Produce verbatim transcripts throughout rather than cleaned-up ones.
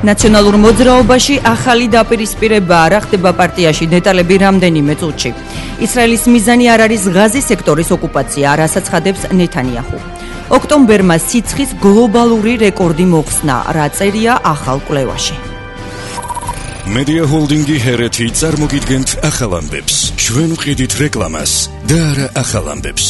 ნაციონალურ მოძრაობაში ახალი დაპირისპირება რა ხდება პარტიაში დეტალები რამდენიმე წუთში. ისრაელის მიზანი არ არის ღაზის სექტორის ოკუპაცია, რასაც ხადებს ნეთანიაჰუ. ოქტომბერმა სიცხის გლობალური რეკორდი მოხსნა, რა წერია ახალ კვლევაში. Media Holdingi ჰერეთი წარმოგიდგენთ ახალ ამბებს. ჩვენ ვყიდით რეკლამას და არა ახალ ამბებს.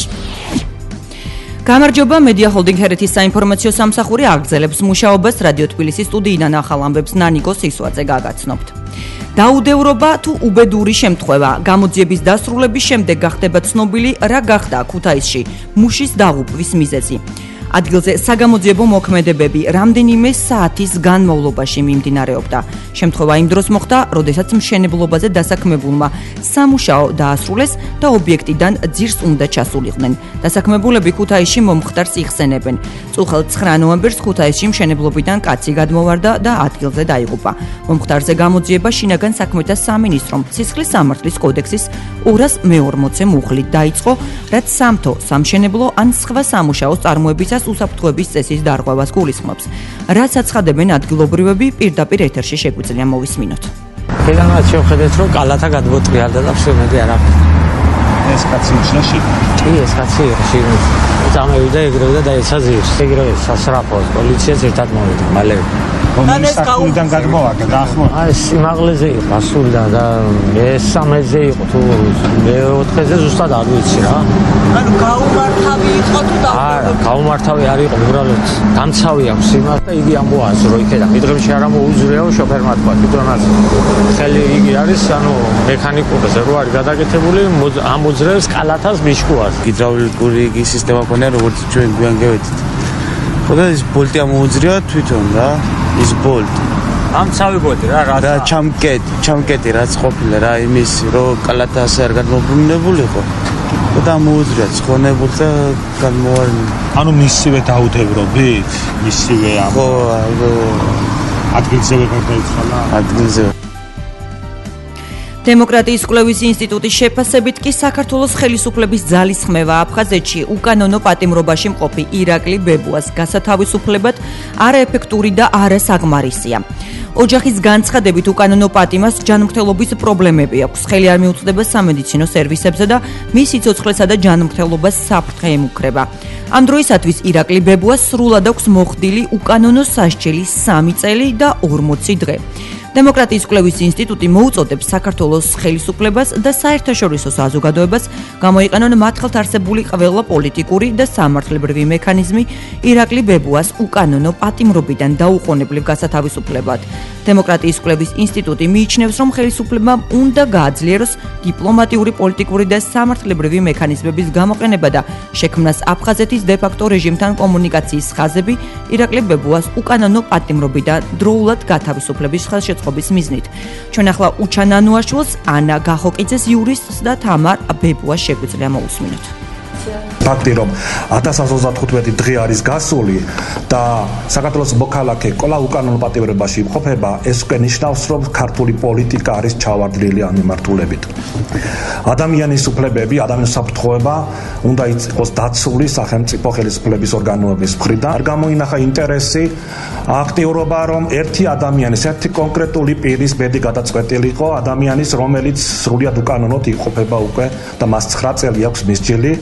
გამარჯობა, Media Holding ჰერეთის საინფორმაციო სამსახური აგრძელებს მუშაობას რადიო თბილისის სტუდიიდან ახალ ამბებს ნანიკო სისვაძე გაგაცნობთ. დაუდევრობა თუ უბედური შემთხვევა, გამოძიების დასრულების შემდეგ გახდება ცნობილი რა გახდა ქუთაისში მუშის დაღუპვის მიზეზი. ადგილზე საგამოძიებო მოქმედებები რამდენიმე საათის განმავლობაში მიმდინარეობდა. შემთხვევა იმ დროს მოხდა, როდესაც მშენებლობაზე დასაქმებულმა სამუშაო დაასრულეს და ობიექტიდან ძირს უნდა ჩასულიყვნენ. დასაქმებულები ქუთაისში მომხდარს იხსენებენ. წუხელ ცხრა ნოემბერს ქუთაისში მშენებლობიდან კაცი გადმოვარდა და ადგილზე დაიღუპა. მომხდარზე გამოძიება შინაგან საქმეთა სამინისტრომ სისხლის სამართლის კოდექსის ორას მეორმოცე მუხლით დაიწყო, რაც სამთო, სამშენებლო ან სხვა სამუშაოს წარმოებისას უსაფრთხოების წესის დარღვევას გულისხმობს. რაც აცხადებენ ადგილობრივები, პირდაპირ ეთერში შეგვიძლია მოვისმინოთ. ხელანაც შევხედეთ, რომ კალათა გადმოტრიალდა და ფსემედი არა. ეს კაცი ნიშნაში? კი, ეს კაცი ნიშნაში. წამევიდა ეგრევე და დაეცა ძირს. ეგრევე სასწრაფოს პოლიციაც ერთად მოვიდა, მალე. რომელი საკულიდან გადმოვაგდა და ახლა აი სიმაღლეზე იყო ასულიდან და მესამეზე იყო თუ მეოთხეზე ზუსტად არ ვიცი რა. ანუ გაუმართავი იყო თუ და არა, გაუმართავი არ იყო, უბრალოდ დამცავი აქვს იმას და იგი ამბობს რომ იქიდან მიდღემში არ ამოუზრეო შოფერმა თქვა თვითონაც ხელი იგი არის ანუ მექანიკურზე რო არის გადაკეთებული ამოძრევს კალათას მიშკუას. ჰიდრაულიკური იგი სისტემა ქონია როგორც ჩვენ გვიან გევედით. ხოდა ის ბოლტი ამოუძრია თვითონ რა ის ბოლტი ამცავი ბოლტი რა რა და ჩამკეტ ჩამკეტი რაც ყოფილა რა იმის რომ კალათას არ გადმობრუნებულიყო და მოუძრია ცხონებულ და გადმოვარდნა. ანუ მისივე დაუდევრობით მისივე ამ ხო ადგილზე გარდაიცვალა ადგილზე. დემოკრატიის კვლევის ინსტიტუტის შეფასებით კი საქართველოს ხელისუფლების ძალისხმევა აფხაზეთში უკანონო პატიმრობაში მყოფი ირაკლი ბებუას გასათავისუფლებად არაეფექტური და არასაგმარისია. ოჯახის განცხადებით უკანონო პატიმას ჯანმრთელობის პრობლემები აქვს. ხელი არ მიუწვდება სამედიცინო სერვისებზე და მის სიცოცხლესა და ჯანმრთელობას საფრთხე ემუქრება. ამ დროისათვის ირაკლი ბებუას სრულად აქვს მოხდილი უკანონო სასჯელი სამი წელი და ორმოცი დღე. დემოკრატიის კვლევის ინსტიტუტი მოუწოდებს საქართველოს ხელისუფლებას და საერთაშორისო საზოგადოებას გამოიყენონ მათ ხელთ არსებული ყველა პოლიტიკური და სამართლებრივი მექანიზმი ირაკლი ბებუას უკანონო პატიმრობიდან დაუყოვნებლივ გასათავისუფლებად. დემოკრატიის კვლევის ინსტიტუტი მიიჩნევს, რომ ხელისუფლებამ უნდა გააძლიეროს დიპლომატიური, პოლიტიკური და სამართლებრივი მექანიზმების გამოყენება და შექმნას აფხაზეთის დე-ფაქტო რეჟიმთან კომუნიკაციის ხაზები ირაკლი ბებუას უკანონო პატიმრობიდან დროულად გათავისუფლების ხელშეწყობის მიზნით. ჩვენ ახლა უჩან ანუაშვილს, ანა გახოკიძეს იურისტს და თამარ ბებუას შეგვიძლია მოусმინოთ. ფაქტი რომ ათას ოცდათხუთმეტი დღე არის გასული და საქართველოს მოქალაქე კვლავ უკანონო პატიმრობაში იმყოფება, ეს უკვე ნიშნავს, რომ ქართული პოლიტიკა არის ჩავარდნილი ამ მიმართულებით. ადამიანის უფლებები, ადამიანის საფრთხეობა უნდა იყოს დაცული სახელმწიფო ხელისუფლების ორგანოების მხრიდან. არ გამოინახა ინტერესი, აქტიურობა, რომ ერთი ადამიანის, ერთი კონკრეტული პირის ბედი გადაწყვეტილიყო, ადამიანის, რომელიც სრულად უკანონოდ იმყოფება უკვე და მას ცხრა წელი აქვს მისჯილი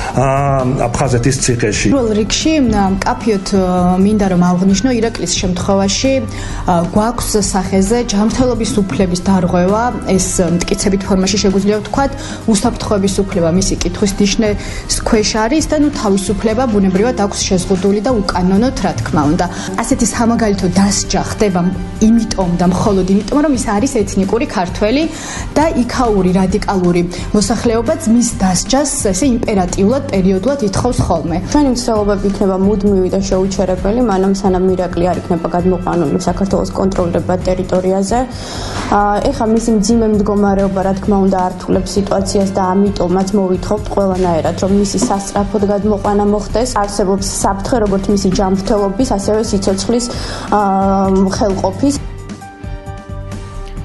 აფხაზეთის ციხეში. პირველ რიგში მკაფიოდ მინდა რომ აღვნიშნო ირაკლის შემთხვევაში გვაქვს სახეზე ჯანმრთელობის უფლების დარღვევა, ეს მტკიცებით ფორმაში შეგვიძლია ვთქვათ, უსაფრთხოების უფლება მისი კითხვის ნიშნის ქვეშ არის და ნუ თავისუფლება ბუნებრივად აქვს შეზღუდული და უკანონოდ რა თქმა უნდა. ასეთი სამაგალითო დასჯა ხდება იმიტომ და მხოლოდ იმიტომ, რომ ის არის ეთნიკური ქართველი და იქაური რადიკალური მოსახლეობაც მის დასჯას ესე იმპერატიულად პერიოდულად ითხოვს ხოლმე. ჩვენი მცდელობები იქნება მუდმივი და შეუჩერებელი, მანამ სანამ ირაკლი არ იქნება გადმოყვანილი საქართველოს კონტროლირებად ტერიტორიაზე. ეხლა მისი მძიმე მდგომარეობა, რა თქმა უნდა, ართულებს სიტუაციას და ამიტომაც მოვითხოვთ ყველანაირად, რომ მისი სასწრაფოდ გადმოყვანა მოხდეს. არსებობს საფრთხე როგორც მისი ჯანმრთელობის, ასევე სიცოცხლის ხელყოფის.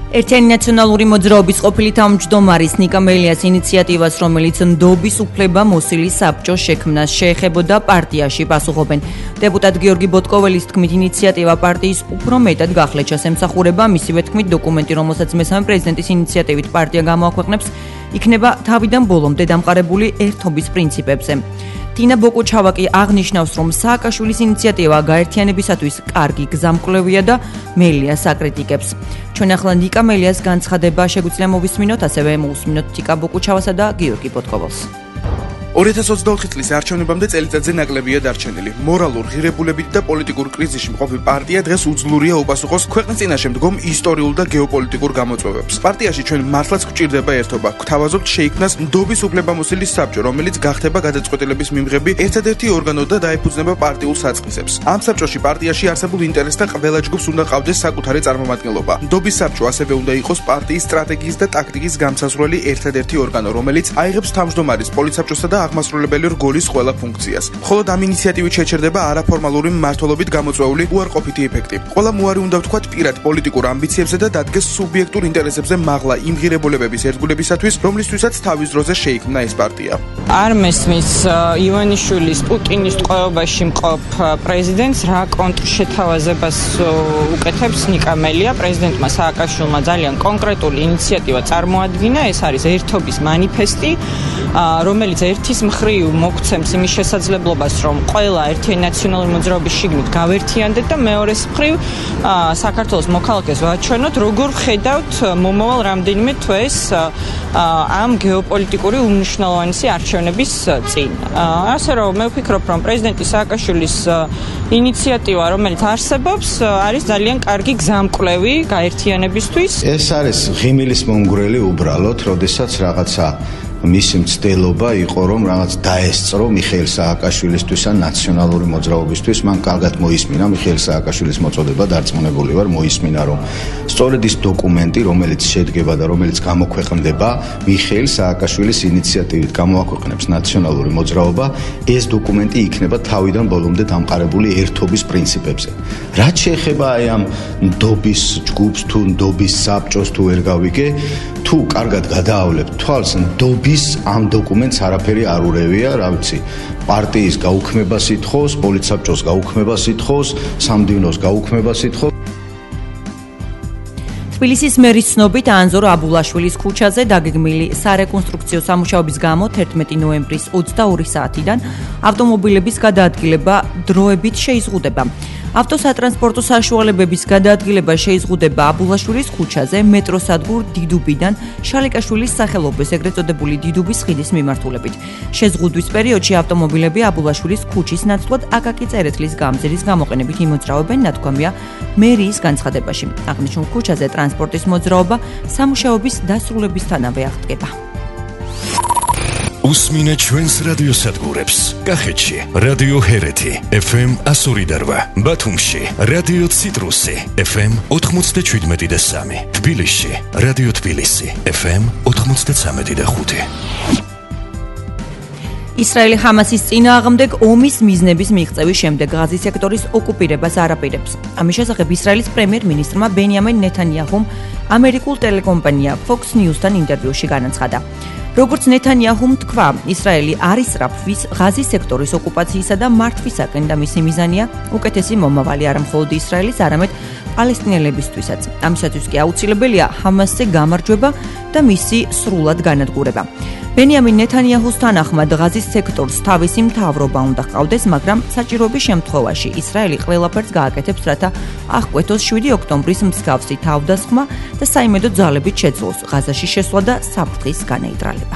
ერთიანი ნაციონალური მოძრაობის ყოფილი თავმჯდომარის ნიკა მელიას ინიციატივას, რომელიც ნდობის უფლება მოსილი საბჭოს შექმნას შეეხებოდა პარტიაში პასუხობენ. დეპუტატ გიორგი ბოტკოველის თქმით, ინიციატივა პარტიის უფრო მეტად გახლეჩას ემსახურება, მისივე თქმით, დოკუმენტი, რომელსაც მესამე პრეზიდენტის ინიციატივით პარტია გამოაქვეყნებს, იქნება თავიდან ბოლომდე დამყარებული ერთობის პრინციპებზე. ტინა ბოკუჩავაკი აღნიშნავს, რომ სააკაშვილის ინიციატივა გაერთიანებისათვის კარგი გზამკვლევია და მელიას აკრიტიკებს. ჩვენ ახლა ნიკა მელიას განცხადება შეგვიძლია მოვისმინოთ, ასევე მოვისმინოთ ტიკა ბოკუჩავასა და გიორგი ბოტკოველს. ორი ათას ოცდაოთხი წლის არჩევნებამდე წელიწადზე ნაკლებია დარჩენილი. მორალურ ღირებულებით და პოლიტიკურ კრიზისში მყოფი პარტია დღეს უძლურია უპასუხოს ქვეყნის წინაშე მდგომ ისტორიულ და გეოპოლიტიკურ გამოწვევებს. პარტიაში ჩვენ მართლაც გვჭირდება ერთობა. გვთავაზობთ შეიქმნას ნდობის უფლებამოსილი საბჭო, რომელიც გახდება გადაწყვეტილების მიმღები ერთადერთი ორგანო და დაეფუძნება პარტიულ საწყისებს. ამ საბჭოში პარტიაში არსებულ ინტერესთა ყველა ჯგუფს უნდა ყავდეს საკუთარი წარმომადგენლობა. ნდობის საბჭო ასევე უნდა იყოს პარტიის სტრატეგიის და ტაქტიკის გამსაზღვრელი ერთადერთი ორგანო, რომელიც აიღებს თავმჯდომარის, პოლიტსაბჭოსა და აღმასრულებელი რგოლის ყველა ფუნქციას. მხოლოდ ამ ინიციატივით შეჩერდება არაფორმალური მმართველობით გამოწვეული უარყოფითი ეფექტი. ყველა მოარი უნდა ვთქვათ პირად პოლიტიკურ ამბიციებზე და დადგეს სუბიექტურ ინტერესებზე მაღლა იმ ღირებულებების ერთგულებისათვის, რომლისთვისაც თავის დროზე შეიქმნა ეს პარტია. არ მესმის ივანიშვილის პუტინის ტყვეობაში მყოფ პრეზიდენტს რა კონტრშეთავაზებას უკეთებს ნიკა მელია. პრეზიდენტმა სააკაშვილმა ძალიან კონკრეტული ინიციატივა წარმოადგინა, ეს არის ერთობის მანიფესტი, რომელიც ერთის მხრივ მოგცემს იმის შესაძლებლობას, რომ ყველა ერთიანი ნაციონალური მოძრაობის შიგნით გავერთიანდეთ და მეორეს მხრივ საქართველოს მოქალაქეს ვაჩვენოთ, როგორ ვხედავთ მომავალ რამდენიმე თვეს ამ გეოპოლიტიკური უმნიშვნელოვანესი არჩევნების წინ. ასე რომ მე ვფიქრობ, რომ პრეზიდენტი სააკაშვილის ინიციატივა, რომელიც არსებობს, არის ძალიან კარგი გზამკვლევი გაერთიანებისთვის. ეს არის ღიმილის მომგვრელი უბრალოდ, როდესაც რაღაცა მისი მცდელობა იყო, რომ რაღაც დაესწრო მიხეილ სააკაშვილისთვის ან ნაციონალური მოძრაობისთვის. მან კარგად მოისმინა მიხეილ სააკაშვილის მოწოდება, დარწმუნებული ვარ, მოისმინა, რომ სწორედ ის დოკუმენტი, რომელიც შედგება და რომელიც გამოქვეყნდება მიხეილ სააკაშვილის ინიციატივით გამოაქვეყნებს ნაციონალური მოძრაობა, ეს დოკუმენტი იქნება თავიდან ბოლომდე დამყარებული ერთობის პრინციპებზე. რაც შეეხება აი ამ ნდობის ჯგუფს თუ ნდობის საბჭოს თუ ვერ გავიგე, თუ კარგად გადაავლებთ თვალს, ნდობის ამ დოკუმენტს არაფერი არ ურევია, რა ვიცი, პარტიის გაუქმება სითხოს, პოლიტსაბჭოს გაუქმება სითხოს, სამდივნოს გაუქმება სითხოს. თბილისის მერის ცნობით, ანზორ აბულაშვილის ქუჩაზე დაგეგმილი სარეკონსტრუქციო სამუშაოების გამო თერთმეტი ნოემბრის ოცდაორი საათიდან ავტომობილების გადაადგილება დროებით შეიზღუდება. ავტოსატრანსპორტო საშუალებების გადაადგილება შეიზღუდება აბულაშვილის ქუჩაზე მეტროსადგურ დიდუბიდან შალიკაშვილის სახელობის ეგრეთ წოდებული დიდუბის ხიდის მიმართულებით. შეზღუდვის პერიოდში ავტომობილები აბულაშვილის ქუჩის ნაცვლად აკაკი წერეთლის გამზირის გამოყენებით იმოძრავებენ, ნათქვამია მერიის განცხადებაში. აღნიშნულ ქუჩაზე ტრანსპორტის მოძრაობა სამუშაოების დასრულებისთანავე აღდგება. უსმინე ჩვენს რადიოსადგურებს. კახეთში რადიო ჰერეთი ეფ ემ ასორი და რვა, ბათუმში რადიო ციტრუსი ეფ ემ ოთხმოცდაშვიდმეტი და სამი, თბილისში რადიო თბილისი ეფ ემ ოთხმოცდაცამეტი და ხუთი. ისრაელი ჰამასის წინააღმდეგ ომის მიზნების მიღწევის შემდეგ ღაზის სექტორის ოკუპირებას არაპირებს. ამის შესახებ ისრაელის პრემიერ-მინისტრმა ბენიამინ ნეთანიაჰუმ ამერიკულ ტელეკომპანია Fox News-თან ინტერვიუში განაცხადა. როგორც ნეთანიაჰუმ თქვა, ისრაელი არ ისრაფვის ღაზის სექტორის ოკუპაციისა და მართვისაკენ და მისი მიზანია უკეთესი მომავალი არა მხოლოდ ისრაელის, არამედ პალესტინელებისთვისაც. ამისათვის კი აუცილებელია ჰამასზე გამარჯვება და მისი სრულად განადგურება. ბენიამინ ნეთანიაჰუს თანახმად ღაზის სექტორს თავისი მთავრობა უნდა ჰყავდეს, მაგრამ საჭიროების შემთხვევაში ისრაელი ყველაფერს გააკეთებს, რათა აღკვეთოს შვიდი ოქტომბრის მსგავსი თავდასხმა და საიმედო ძალებით შეძლოს ღაზაში შესვლა და საფრთხის განეიტრალება.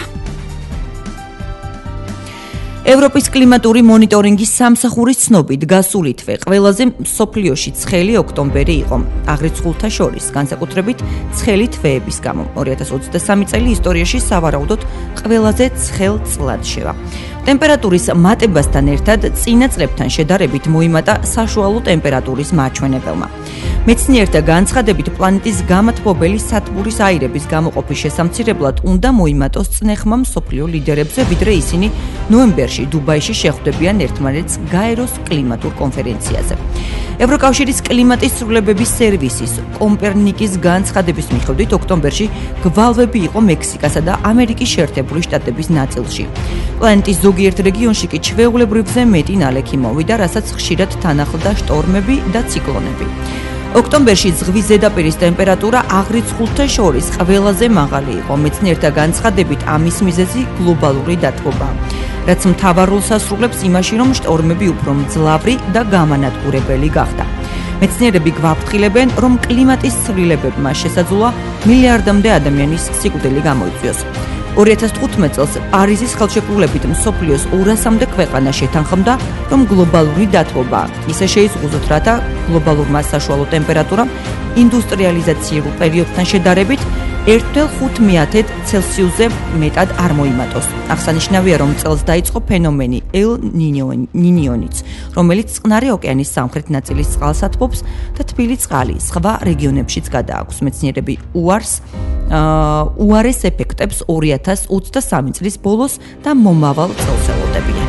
ევროპის კლიმატური მონიტორინგის სამსახურის ცნობით გასული თვე ყველაზე მსოფლიოში ცხელი ოქტომბერი იყო. აღრიცხულთა შორის, განსაკუთრებით ცხელი თვეების გამო. ორი ათას ოცდასამი წელი ისტორიაში სავარაუდოდ ყველაზე ცხელ წლად შევა. ტემპერატურის მატებასთან ერთად წინა წლებთან შედარებით მოიმატა საშუალო ტემპერატურის მაჩვენებელმა. მეცნიერთა განცხადებით პლანეტის გამათბობელი სათბურის აირების გამოყოფის შესამცირებლად უნდა მოიმატოს წნეხმა მსოფლიო ლიდერებზე, ვიდრე ისინი ნოემბერში დუბაიში შეხვდებიან ერთმანეთს გაეროს კლიმატურ კონფერენციაზე. ევროკავშირის კლიმატის ცვლილებების სერვისის კომპერნიკის განცხადების მიხედვით ოქტომბერში გვალვები იყო მექსიკასა და ამერიკის შეერთებული შტატების ნაწილში. პლანეტის ზოგიერთ რეგიონში კი ჩვეულებრივზე მეტი ნალექი მოვიდა, რასაც ხშირად თან ახლდა შტორმები და ციკლონები. ოქტომბერში ზღვის ზედაპირის ტემპერატურა აღრიცხულთა შორის ყველაზე მაღალი იყო. მეცნიერთა განცხადებით ამის მიზეზი გლობალური დათბობაა, რაც მთავარ როლს ასრულებს იმაში, რომ შტორმები უფრო მძლავრი და გამანადგურებელი გახდა. მეცნიერები გვაფრთხილებენ, რომ კლიმატის ცვლილებებმა შესაძლოა მილიარდამდე ადამიანის სიკვდილი გამოიწვიოს. ორი ათას თხუთმეტ წელს პარიზის ხელშეკრულებით მსოფლიოს ორასამდე ქვეყანა შეთანხმდა, რომ გლობალური დათბობა ისე შეიზღუდოთ, რათა გლობალურმა საშუალო ტემპერატურამ ინდუსტრიალიზაციურ პერიოდთან შედარებით ერთ ათას ხუთმეათე ცელსიუსზე მეტად არ მოიმატოს. აღსანიშნავია, რომ წელს დაიწყო ფენომენი ელ ნინიონიც, რომელიც წყნარი ოკეანის სამხრეთ ნაწილის წყალსათბობს და თბილი წყალი სხვა რეგიონებშიც გადააქვს. მეცნიერები უარს უარეს ეფექტებს ორი ათას ოცდასამი წლის ბოლოს და მომავალ წელს ელოდებიან.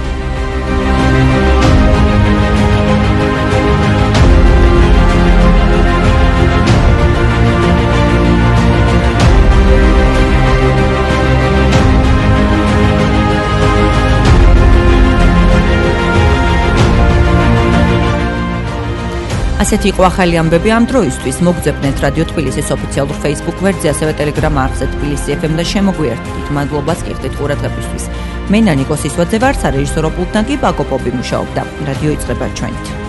ასეთი იყო ახალი ამბები ამ დროისთვის. მოგძებნეთ რადიო თბილისის ოფიციალურ Facebook გვერდზე, ასევე Telegram არხზე თბილისი ეფ ემ და შემოგვიერთდით. მადლობას გიხდით ყურადღებისთვის. მე ნანიკო სისვაძე ვარ, სარეჟისორო პულტთან კი ბაკო პოპი მუშაობდა. რადიო იწყება ჩვენით.